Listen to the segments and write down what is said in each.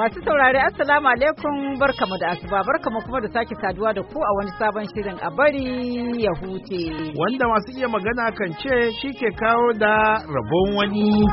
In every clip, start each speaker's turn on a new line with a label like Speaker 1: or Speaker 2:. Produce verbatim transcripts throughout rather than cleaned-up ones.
Speaker 1: Masu saurare Assalamu alaikum barkamu da asuba barkamu kuma da sake saduwa da ku a wani sabon shirin a bari ya huce.
Speaker 2: Wanda masu iya magana kan ce shi ke kawo da rabon wani.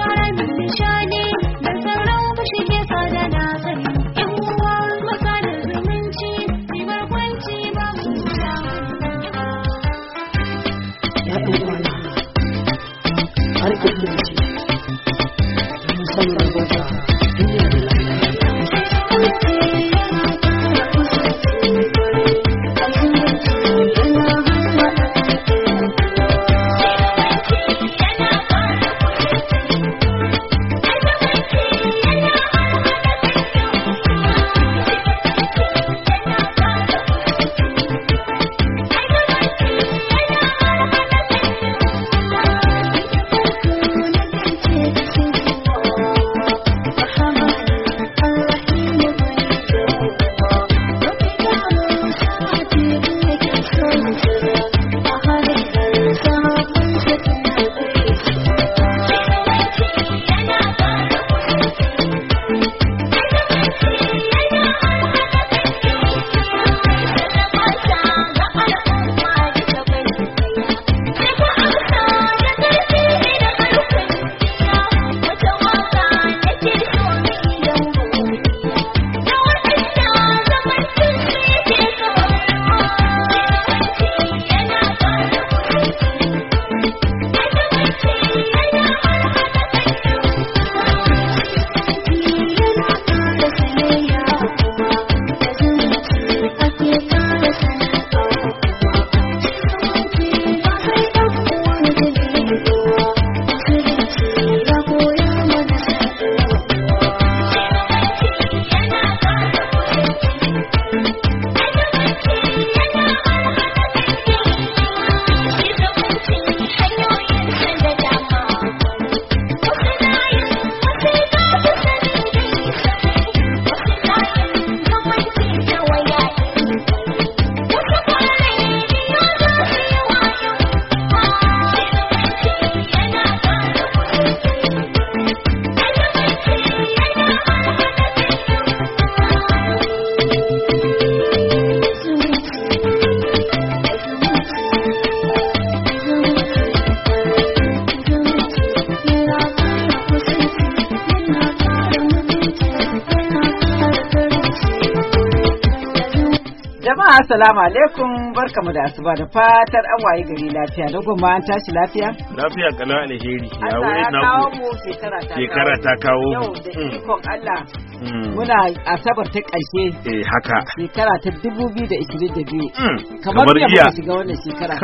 Speaker 1: Assalamu alaikum barkamu da asuba da fatar an waye gari lafiya da kuma an tashi lafiya
Speaker 2: lafiya kalau alheri
Speaker 1: ya wuri na kawo mu shekara ta
Speaker 2: shekara ta kawo
Speaker 1: yau da ikon Allah muna asabar ta ƙarshe
Speaker 2: eh haka
Speaker 1: shekara ta dubu biyu da ishirin da biyu kamar yadda muka shiga wannan shekara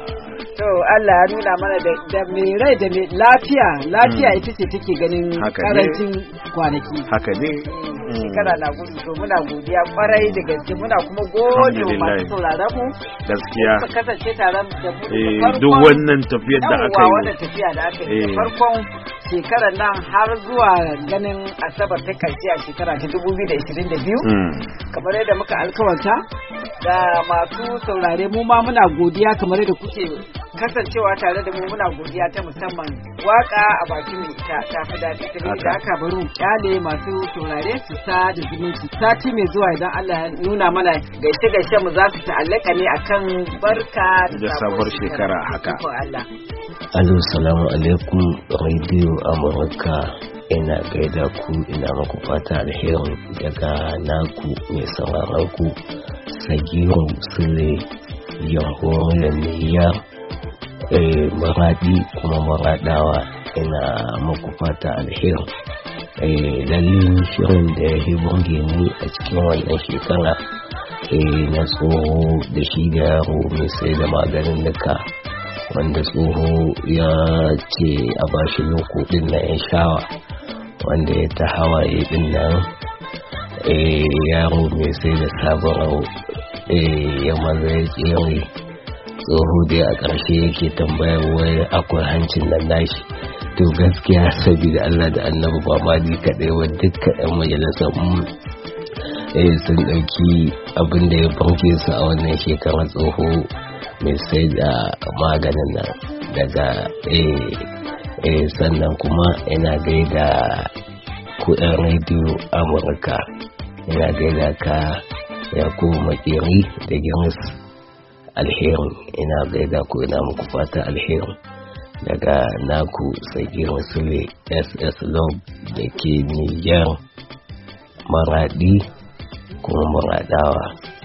Speaker 1: to Allah ya nuna mana da mai rai da mai lafiya lafiya ita ce take ganin karancin kwanaki
Speaker 2: haka ne
Speaker 1: shekara na gudu to muna godiya kwarai da gaske muna kuma gode wa masu sauraron mu
Speaker 2: gaskiya
Speaker 1: ka kasance tare da mu
Speaker 2: eh duk wannan tafiyar da aka yi
Speaker 1: wannan tafiya da aka yi farkon shekarar nan har zuwa ganin asabar ta karshe a shekara ta dubu biyu da ishirin da biyu kamar yadda muka alkawarta da masu saurare mu ma muna godiya kamar yadda kuke kasancewa tare da mu muna godiya ta musamman waka a bakin mai ita ta fi daɗi ta da aka bari mu kyale masu saurare su sa da zumunci sati mai zuwa idan Allah ya nuna mana gaishe gaishe mu za su ta'allaka ne akan barka
Speaker 2: da sabuwar shekara haka
Speaker 1: Allah.
Speaker 3: Alo salamu alaikum radio Amurka ina gaida ku ina muku fata alheri daga naku mai sauraron ku Sagiru Sule Yahoo Niyyar eh maradi kuma maradawa ina muku fata alheri eh lalle shirin da ya burge ni a cikin wannan shekara eh na tsoho da shi da yaro mai sai da maganin duka wanda tsoho ya ce a bashi loko din na ya shawa wanda ya ta hawaye din nan eh yaro mai sai da sabon eh ya maza ya tsere tsoho dai a ƙarshe yake tambayar wai akwai hancin nan nashi to gaskiya saboda Allah da annabi ba ma ni kaɗai wa dukkan ɗan majalisar mu eh sun ɗauki abin da ya banke su a wannan shekarar tsoho mai sai da maganin nan daga eh eh sannan kuma ina gaida ku yan rediyo Amurka. Ina gaida ka Yakubu Makeri da Gimus Alherin. Ina gaida ku, ina muku fata alherin daga naku Sagirin Sule S S Love da ke Niger Maradi kuma Maradawa.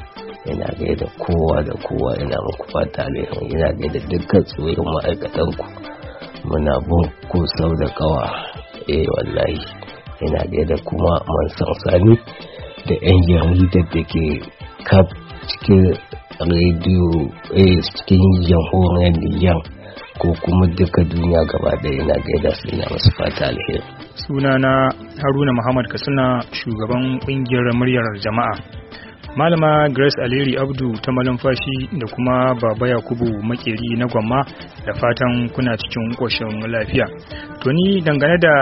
Speaker 3: Ina gaida kowa da kowa, ina muku fata alherin. Ina gaida dukkan tsohon ma'aikatan ku, muna bin ku sau da kawa. Eh wallahi ina gaida kuma Mansan Sani da yan jaridar da ke kaf cikin rediyo eh cikin jamhuriyar Nijar ko kuma duka duniya gaba ɗaya. Ina gaida su, ina masu fata alheri.
Speaker 4: Sunana Haruna Muhammad Katsina, shugaban kungiyar muryar jama'a. Malama Grace Aleri Abdu ta Malumfashi da kuma Baba Yakubu Makeri na Gwamma, da fatan kuna cikin koshin lafiya. To ni dangane da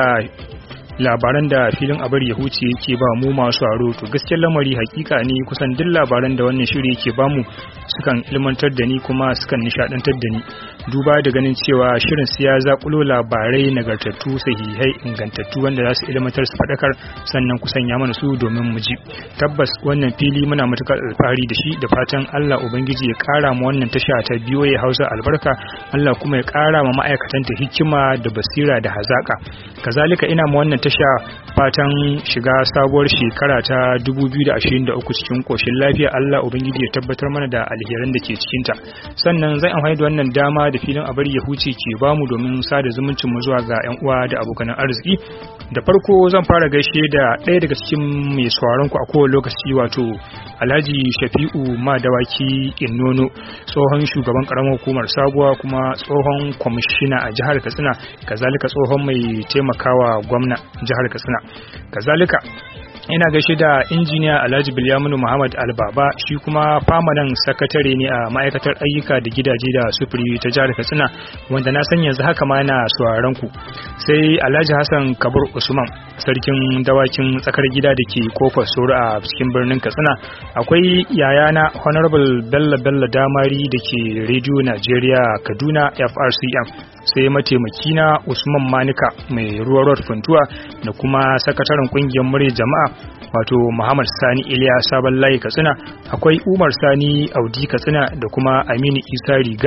Speaker 4: labaran da filin abar ya huce yake ba mu masu aro, to gaskiyar lamari hakika ne kusan duk labaran da wannan shiri yake ba mu sukan ilmantar da ni kuma sukan nishadantar da ni, duba da ganin cewa shirin siya zakulo labarai nagartattu, sahihai, ingantattu wanda za su ilmantar su fadakar sannan ku sanya mana su domin mu ji. Tabbas wannan fili muna matukar alfahari da shi, da fatan Allah ubangiji ya kara mu wannan tasha ta B O A Hausa albarka, Allah kuma ya kara ma ma'aikatanta hikima da basira da hazaka. Kazalika ina ma wannan tasha fatan shiga sabuwar shekara ta dubu biyu da ashirin da uku cikin koshin lafiya. Allah ubangiji ya tabbatar mana da alheran da ke cikin ta. Sannan zan amfani da wannan dama da filin abar ya huce ke bamu domin sada zumuncin mu zuwa ga yan uwa da abokan arziki. Da farko zan fara gaishe da ɗaya daga cikin mai sauraron ku a kowane lokaci, wato Alhaji Shafi'u Madawaki Innono, tsohon shugaban karamar hukumar Sabuwa kuma tsohon kwamishina a jihar Katsina, kazalika tsohon mai taimakawa gwamna jihar Katsina. Kazalika ina gaishe da injiniya Alhaji Bilyaminu Muhammad Albaba, shi kuma famanan sakatare ne a ma'aikatar ayyuka da gidaje da sufuri ta jihar Katsina, wanda na san yanzu haka ma yana sauraron ku. Sai Alhaji Hassan Kabir Usman, sarkin dawakin tsakar gida da ke kofar Soro a cikin birnin Katsina. Akwai yayana Honorable Bello Bello Damari da ke Radio Nigeria Kaduna F R C M. Sai mataimakina Usman Manika mai ruwa road Funtuwa, da kuma sakataren kungiyar murya jama'a wato Muhammad Sani Iliya Sabon Layi Katsina. Akwai Umar Sani Audi Katsina da kuma Aminu Isa Riga.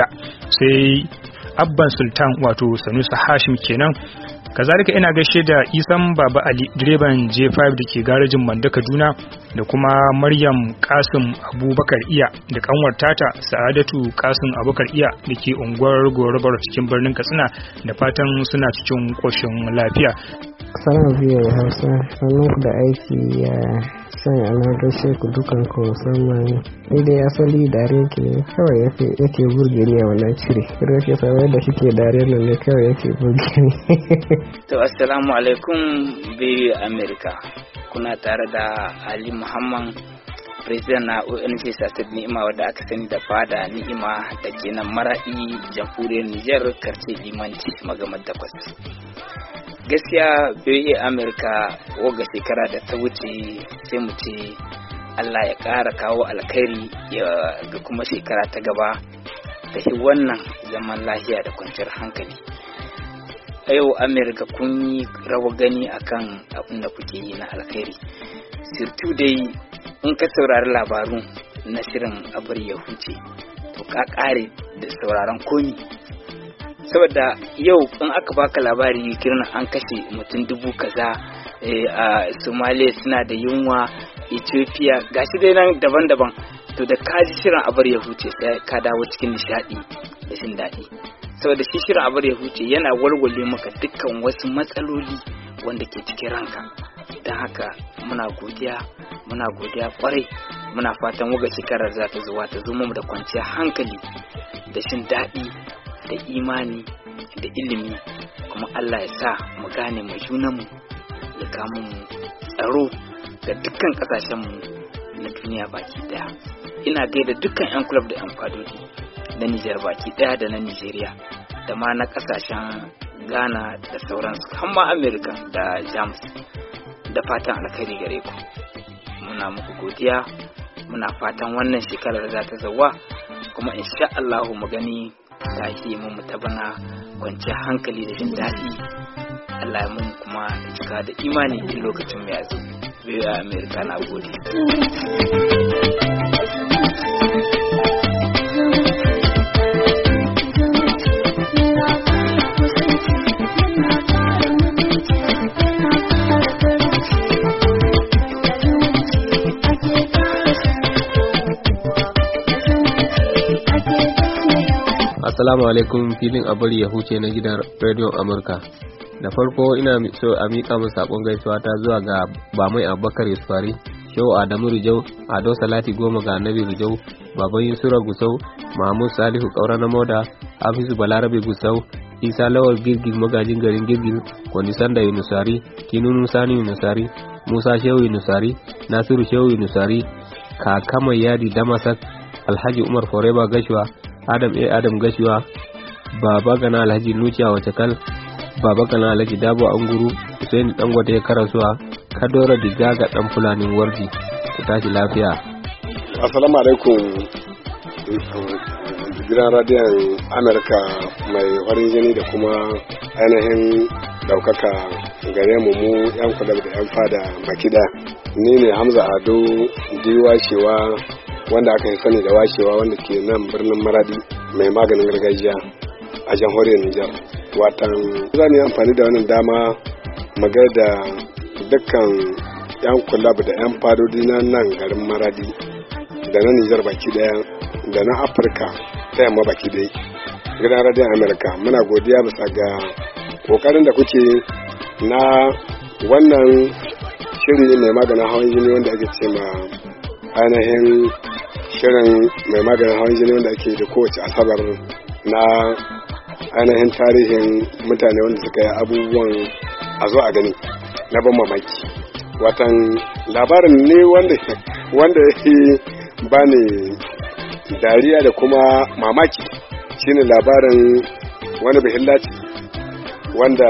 Speaker 4: Sai Abban Sultan wato Sanusi Hashim kenan. Kazalika ina gaishe da Isan Baba Ali, direban J five da ke garejin Manda Kaduna, da kuma Maryam Kasim Abubakar Iya da kanwar tata Sa'adatu Kasim Abubakar Iya da ke unguwar Gorabar cikin birnin Katsina, da fatan suna cikin koshin lafiya.
Speaker 5: Salamu biyu ya Hausa, sannan ku da aiki ya san ana gaishe ku dukan ku, musamman daidai asali dare ke kawai yake burge ni a wannan cire rake sabai da shike dare nan ne kawai yake burge ni.
Speaker 6: To assalamu alaikum biyu America, kuna tare da Ali Muhammad, president na O N G Sasid Ni'ima wadda aka sani da fada Ni'ima da ke nan Maradi, jamhuriyar Niger, karce Limanci magamar takwas. Gaskiya biyu America waga shekara da ta wuce sai mu ce Allah ya ƙara kawo alkhairi ga kuma shekara ta gaba da shi wannan zaman lafiya da kwanciyar hankali. A yau America kun yi rawa gani akan abin da kuke yi na alkhairi. Sirtu dai in ka saurari labaru na shirin abar ya huce to ka ƙare da sauraron komi. Saboda yau in aka baka labari kiran an kashe mutum dubu kaza a Somalia suna da yunwa, Ethiopia gashi dai nan daban-daban, to da kaji shirin abar ya huce sai ka dawo cikin nishadi da jin daɗi. Saboda shi shirin abar ya huce yana walwale maka dukkan wasu matsaloli wanda ke cikin ranka. Don haka muna godiya muna godiya kwarai, muna fatan waga shekarar za ta zuwa ta zo mu da kwanciyar hankali da jin daɗi da imani da ilimi, kuma Allah ya sa mu gane mu junanmu, ya kama mu tsaro ga dukkan kasashenmu na duniya baki daya. Ina gaida dukkan yan club da yan fadodi na Niger baki daya da na Nigeria da ma na kasashen Ghana da sauransu, har ma America da Jamus, da fatan alkhairi gare ku. Muna muku godiya, muna fatan wannan shekarar za ta zawa kuma insha Allah mu gani ta yi mu mutabana kwanciyar hankali da jin daɗi Allah ya mun kuma cika da imani in lokacin mu ya zo. Biyo a America na gode.
Speaker 7: Assalamu alaikum, filin abari ya huce na gidan Radio Amurka. Da farko ina so a miƙa min sakon gaisuwa ta zuwa ga Bamai Abubakar Yusufari, Shehu Adamu Rijau, Ado Salati Goma ga Annabi Rijau, Baban Yusura Gusau, Mahmud Salihu Kaura na Moda, Hafizu Balarabe Gusau, Isa Lawal Girgir magajin garin Girgir, Kwani Sanda Yunusari, Kinunu Sani Yunusari, Musa Shehu Yunusari, Nasiru Shehu Yunusari, Kaka Mai Yadi Damasak, Alhaji Umar Foreba Gashwa, Adam A. Adam Gashiwa, Baba Gana Alhaji Nuciya Wacakal, Baba Gana Alhaji Dabo Anguru, Hussein Dangote ya Karasuwa, Kadora Diga ga Dan Fulanin Warji. Ku tashi lafiya.
Speaker 8: Assalamu alaikum. Gidan radiyon Amurka mai farin jini da kuma ainihin daukaka gare mu mu yan kula da yan fada makida. Ni ne Hamza Ado Diwashewa, wanda aka yi sani da washewa, wanda ke nan birnin Maradi mai maganin gargajiya a jamhuriyar Nijar. Watan zan yi amfani da wannan dama magai da dukkan yan kulab da yan fadodi na nan garin Maradi da na Nijar baki daya da na Afirka ta yamma baki daya. Gidan radiyon Amerika muna godiya bisa ga kokarin da kuke na wannan shiri mai maganin hawan jini wanda ake ce ma ainihin shirin mai maganin hawan jini wanda ake da kowace asabar na ainihin tarihin mutane wanda suka yi abubuwan a zo a gani na ban mamaki. Watan labarin ne wanda wanda yake bani dariya da kuma mamaki shine labarin wani bahillaci wanda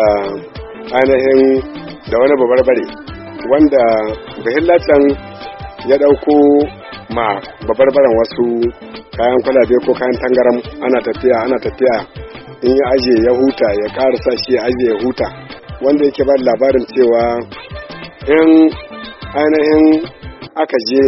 Speaker 8: ainihin da wani babarbare wanda bahillacin ya dauko ma babarbaran wasu kayan kwalabe ko kayan tangaram, ana tafiya ana tafiya in ya aje ya huta ya karasa shi ya aje ya huta, wanda yake ba labarin cewa in ainihin aka je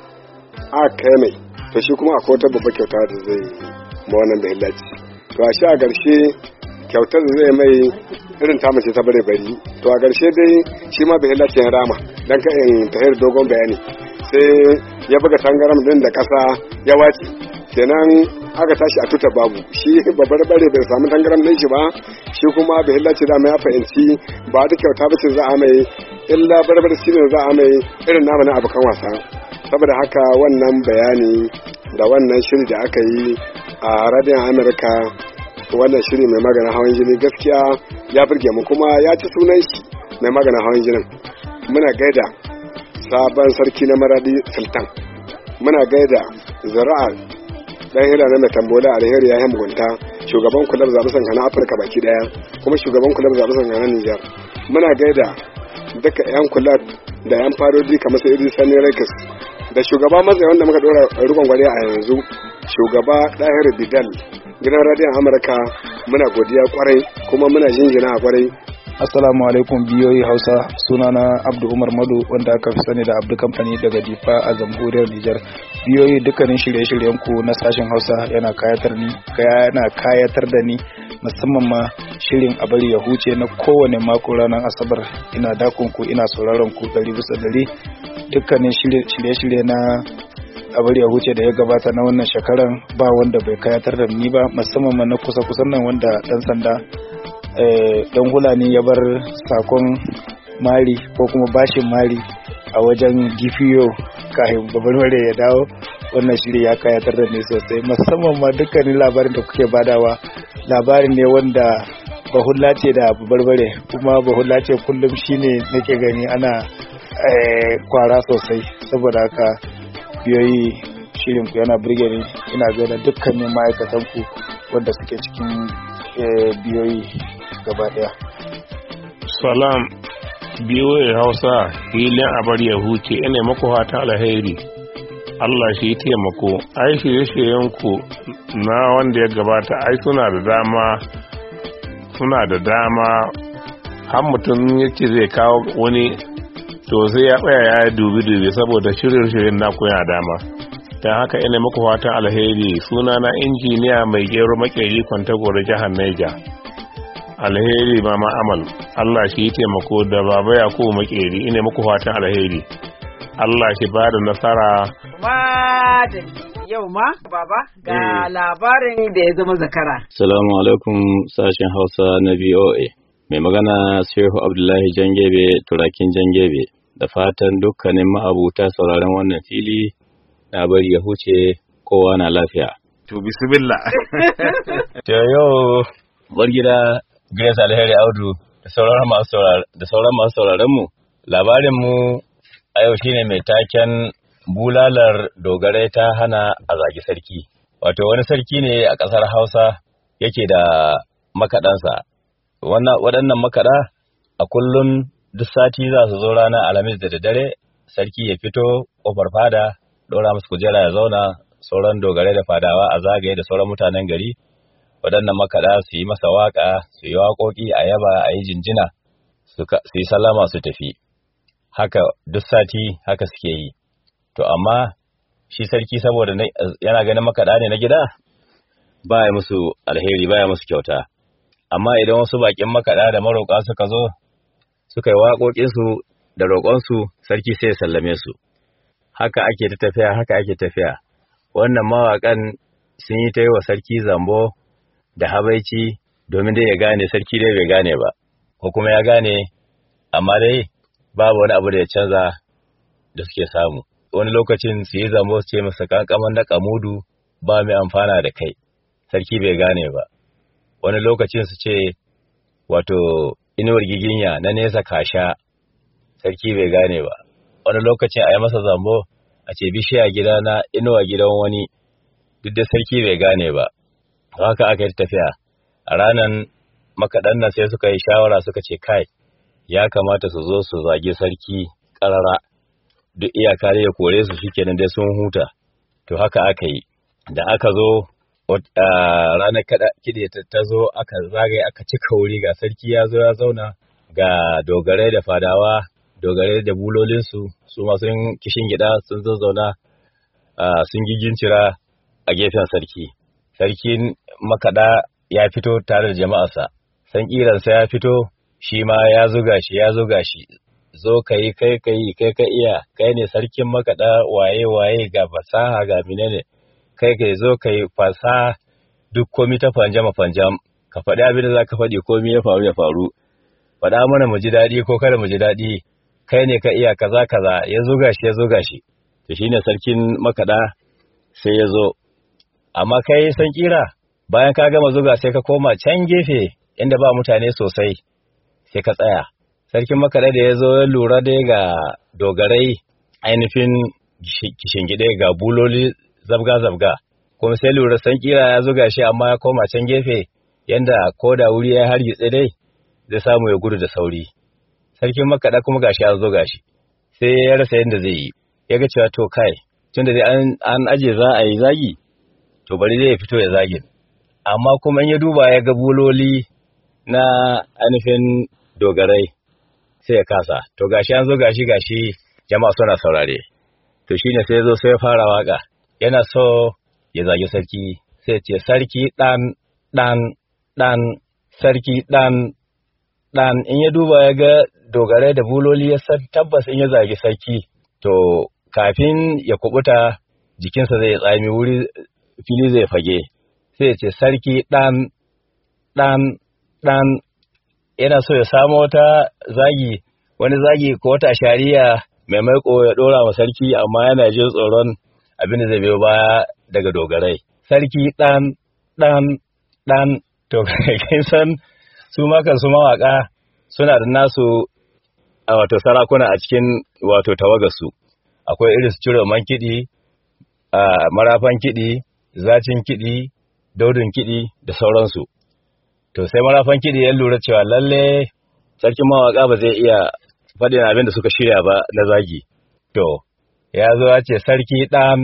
Speaker 8: aka kai mai to shi kuma akwai wata babbar kyauta da zai ma wannan bahillaci. To a shi a ƙarshe kyautar da zai mai irin ta mace ta bare bari, to a ƙarshe dai shi ma bahillaci ya rama dan ka in tahir dogon bayani sai ya buga tangaram din da kasa ya wace, kenan aka tashi a tuta babu, shi babbar bare bai samu tangaram din shi ba, shi kuma bahillaci da mai ya fahimci ba da kyauta ba ce za a mai illa barbar shi ne za a mai irin namu na abokan wasa. Saboda haka wannan bayani da wannan shiri da aka yi a radiyon Amurka, wannan shiri mai maganin hawan jini gaskiya ya burge mu kuma ya ci sunan shi mai maganin hawan jinin. Muna gaida sabon sarki na Maradi Sultan, muna gaida zara'a dan hira na mai tambola alheri ya mugunta, shugaban kular zaɓe sanka na Afirka baki daya kuma shugaban kular zaɓe sanka na Nijar. Muna gaida duka yan kula da yan farodi kamar su Idris Sani Rekis da shugaba matsayi wanda muka dora rukun gwari a yanzu, shugaba Dahir Bidal. Gidan radiyon Amurka muna godiya kwarai kuma muna jinjina a kwarai.
Speaker 9: Assalamu alaikum biyoyi Hausa, sunana Abdu Umar Madu wanda aka fi sani da Abdu Kamfani daga Difa a jamhuriyar Nijar. Biyoyi dukkanin shirye-shiryen ku na sashen Hausa yana kayatar ni, yana kayatar da ni musamman ma shirin a bari ya huce na kowane mako ranar Asabar. Ina dakon ku, ina sauraron ku dari bisa dari. Dukkanin shirye-shirye na a bari ya huce da ya gabata na wannan shekaran ba wanda bai kayatar da ni ba, musamman ma na kusa-kusan nan wanda dan sanda dan hulani ya bar sakon mari ko kuma bashin mari a wajen gifiyo kafin babbar ya dawo. Wannan shiri ya kayatar da ni sosai, musamman ma dukkanin labarin da kuke badawa labarin ne wanda bahulla ce da barbare, kuma bahulla ce kullum shine nake gani ana kwara sosai. Saboda haka biyoyi shirin ku yana burge ni, ina gaida dukkanin ma'aikatan ku wanda suke cikin biyoyi gaba daya.
Speaker 10: Salam biyoyi Hausa, filin abar ya huce, ina maku fatan alheri, Allah shi taimako. Ai shirye-shiryen ku na wanda ya gabata ai suna da dama suna da dama har mutum ya ce zai kawo wani to sai ya tsaya ya dubi-dubi saboda shirin-shirin na kuna dama. Don haka ina muku fatan alheri, sunana injiniya mai gero makeri Kwantagoro jihar Niger. Alheri mama Amal, Allah shi taimako da baba Yakubu makeri, ina muku fatan alheri. Allah shi ba da nasara.
Speaker 1: Ma da yau ma baba ga labarin da ya zama zakara.
Speaker 11: Assalamu alaikum sashen Hausa na V O A. Mai magana Shehu Abdullahi Jangebe turakin Jangebe, da fatan dukkanin ma'abuta sauraron wannan fili na bari ya huce kowa na lafiya.
Speaker 2: To bismillah.
Speaker 11: To yau bar gida Grace Alheri Audu da sauran masu da sauran masu sauraron mu, labarin mu a yau shine mai taken bulalar dogarai ta hana a zagi sarki. Wato wani sarki ne a ƙasar Hausa yake da makaɗansa. Waɗannan makaɗa a kullum duk sati za su zo ranar Alhamis da daddare, sarki ya fito ƙofar fada, ɗora musu kujera ya zauna, sauran dogarai da fadawa a zagaye da sauran mutanen gari. Waɗannan makaɗa su yi masa waƙa, su yi waƙoƙi a yaba, a yi jinjina, su yi sallama su tafi. Haka duk sati haka suke yi. To amma shi sarki saboda yana ganin makaɗa ne na gida, ba ya musu alheri, ba ya musu kyauta. Amma idan wasu baƙin makaɗa da maroƙa suka zo, suka yi waƙoƙinsu da roƙonsu, sarki sai ya sallame su. Haka ake ta tafiya, haka ake tafiya. Wannan mawaƙan sun yi ta yi wa sarki zambo da habaici domin dai ya gane, sarki dai bai gane ba, ko kuma ya gane, amma dai babu wani abu da ya canza da suke samu. Wani lokacin su yi zambo su ce masa kankaman na kamudu ba mai amfana da kai, sarki bai gane ba. Wani lokacin su ce wato inuwar giginya na nesa kasha, sarki bai gane ba. Wani lokacin a yi masa zambo a ce bishiya gidana inuwa gidan wani, duk da sarki bai gane ba. Haka aka yi tafiya. A ranar makaɗan nan sai suka yi shawara suka ce kai, ya kamata su zo su zage sarki ƙarara, duk iyaka da ya kore su shikenan dai sun huta. To haka aka yi. Da aka zo ranar kiɗe ta zo aka zagaye aka cika wuri, ga sarki ya zo ya zauna, ga dogarai da fadawa, dogarai da bulolinsu, su ma sun kishin gida sun zazzauna sun gigincira a gefen sarki. Sarkin makaɗa ya fito tare da jama'arsa, san ƙiransa ya fito, shi ma ya zuga shi ya zuga shi, zo ka yi kai ka yi kai ka iya, kai ne sarkin makaɗa waye waye, ga fasaha ga menene, kai kai zo ka yi fasaha, duk komi ta fanjama fanjam, ka faɗi abin da za ka faɗi, komi ya faru ya faru, faɗa mana mu ji daɗi ko kada mu ji daɗi, kai ne ka iya kaza kaza, ya zuga shi ya zuga shi. To shine sarkin makaɗa sai ya zo, amma kai san kira, bayan ka gama zuga sai ka koma can gefe inda ba mutane sosai, sai ka tsaya. Sarkin makaɗa da ya zo ya lura dai ga dogarai ainihin kishingide, ga buloli zabga-zabga, kuma sai lura san kira ya zuga shi amma ya koma can gefe yanda ko da wuri ya hargitse dai zai samu ya gudu da sauri. Sarkin makaɗa kuma gashi ya zo gashi, sai ya rasa yadda zai yi, ya ga cewa to kai, tun da dai an aje za a yi zagi, to bari zai fito ya zagin. Amma kuma in ya duba ya ga buloli na ainihin dogarai sai ya kasa, to gashi an zo gashi gashi jama'a suna saurare. To shine sai ya zo sai ya fara waka, yana so ya zagi sarki, sai ce sarki ɗan ɗan ɗan sarki ɗan ɗan. In ya duba ya ga dogarai da buloli, ya san tabbas in ya zagi sarki to kafin ya kubuta jikinsa zai tsami, wuri fili zai fage, sai ya ce sarki ɗan ɗan ɗan. Yana so ya samu wata zagi, wani zagi ko wata shari'a mai maiko ya ɗora wa sarki, amma yana jin tsoron abin da zai biyo baya daga dogarai. Sarki ɗan ɗan ɗan. To kin san su makan su mawaka suna da nasu a wato sarakuna a cikin wato tawagarsu. Akwai irin su cire man kiɗi, marafan kiɗi, zacin kiɗi, daudin kiɗi da sauransu. To sai marafan kiɗi ya lura cewa lalle sarkin mawaka ba zai iya faɗin abin da suka shirya ba na zagi. To ya zo ya ce sarki ɗan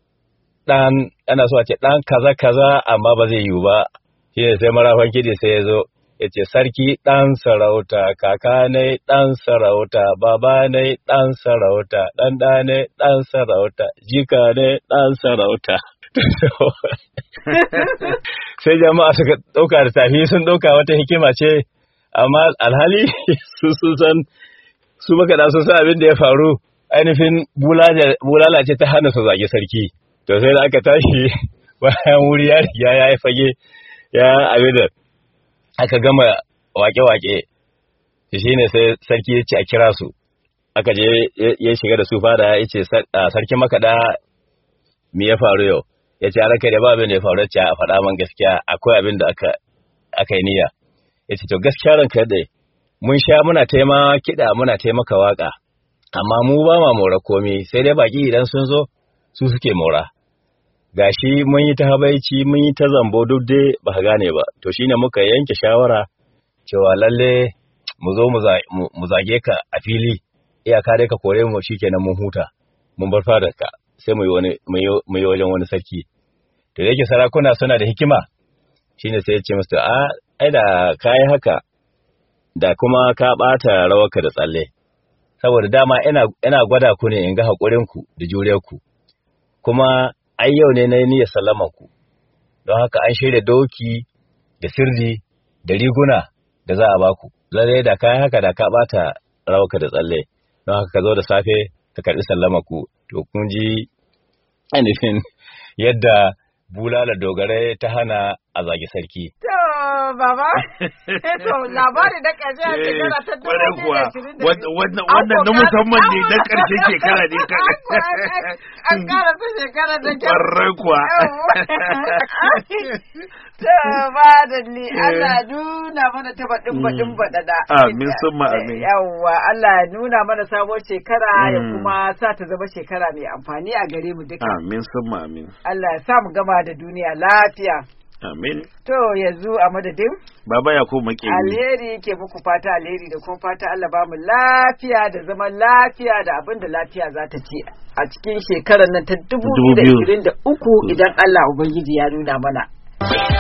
Speaker 11: ɗan, ana so a ce ɗan kaza kaza, amma ba zai yiwu ba. Shi ne sai marafan kiɗi sai ya zo ya ce sarki ɗan sarauta, kaka ne ɗan sarauta, baba ne ɗan sarauta, ɗan ɗa ne ɗan sarauta, jika ne ɗan sarauta. Sai jama'a suka ɗauka da tafi sun ɗauka wata hikima ce, amma alhali su sun san su makaɗa sun san abin da ya faru ainihin bulala ce ta hana su zage sarki. To sai da aka tashi bayan wuri ya riga ya yi fage ya abin da aka gama wake-wake, shi ne sai sarki ya ce a kira su, aka je ya shiga da su fada ya ce sarki makaɗa me ya faru yau, ya ce raka da ba abin da ya faru, ce a faɗa man gaskiya akwai abin da aka yi niyya. Ya ce to gaskiya ranka yadda mun sha muna taima kiɗa muna taimaka waka, amma mu ba ma mora komi, sai dai baki idan sun zo su suke mora. Gashi mun yi ta habaici mun yi ta zambo duk dai ba gane ba, to shine muka yanke shawara cewa lalle mu zo mu zage ka a fili, iyaka dai ka kore mu shikenan mun huta mun bar fadarka, sai mu yi wani mu yi wajen wani sarki. To yake sarakuna suna da hikima, shine sai ya ce musu a ai da kai haka da kuma ka bata rawarka da tsalle, saboda dama ina ina gwada ku ne in ga hakurin ku da juriyar ku, kuma ai yau ne na yi niyyar sallama ku, don haka an shirya doki da sirri da riguna da za a baku. Lalle da kayan haka da ka bata rawaka da tsalle, don haka ka zo da safe ka karɓi sallama ku. To kun ji ainihin yadda bulala dogare ta hana a zagi sarki.
Speaker 1: To baba, to labari da ƙarshe a shekara ta dubu biyu da ashirin da biyu.
Speaker 2: Wannan na musamman ne na ƙarshe shekara ne.
Speaker 1: An ƙara ta shekara da kyau.
Speaker 2: Ƙwarai kuwa.
Speaker 1: To ba da ni Allah nuna mana ta baɗin baɗin baɗaɗa.
Speaker 2: Amin summa amin.
Speaker 1: Yawwa Allah nuna mana sabon shekara ya kuma sa ta zama shekara mai amfani a gare mu duka.
Speaker 2: Amin summa amin.
Speaker 1: Allah ya sa mu gama da duniya lafiya.
Speaker 2: Amin.
Speaker 1: To yanzu a madadin
Speaker 2: Baba ya ko make
Speaker 1: alheri ke muku fata alheri da kuma fata Allah ba mu lafiya da zaman lafiya da abin da lafiya za ta ci a cikin shekarar nan ta dubu biyu da ashirin da uku idan Allah Ubangiji ya nuna mana.